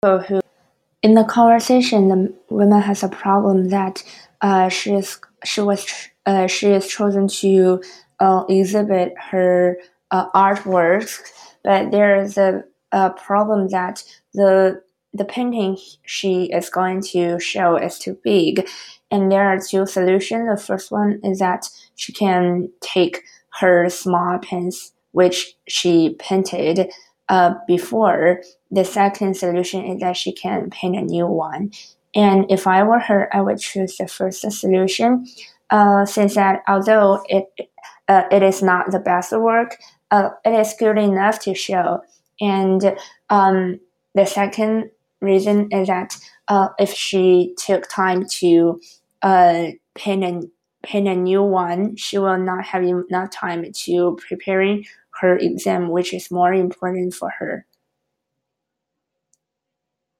who in the conversation, the woman has a problem that she is chosen to exhibit her artworks, but there is a problem that the painting she is going to show is too big, and there are two solutions. The first one is that she can take her small pens, which she painted before. The second solution is that she can paint a new one. And if I were her, I would choose the first solution, since that although it is not the best work, it is good enough to show. And the second reason is that if she took time to paint a new one, she will not have enough time to preparing her exam, which is more important for her.